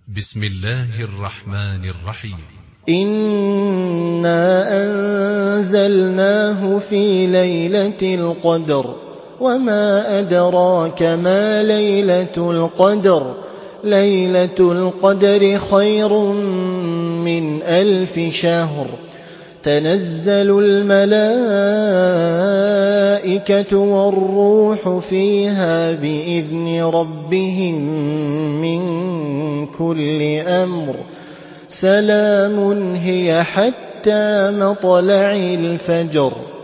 بسم الله الرحمن الرحيم. إنا أنزلناه في ليلة القدر وما أدراك ما ليلة القدر ليلة القدر خير من 1000 شهر تنزل الملائكة والروح فيها بإذن ربهم من كل أمر سلام هي حتى مطلع الفجر.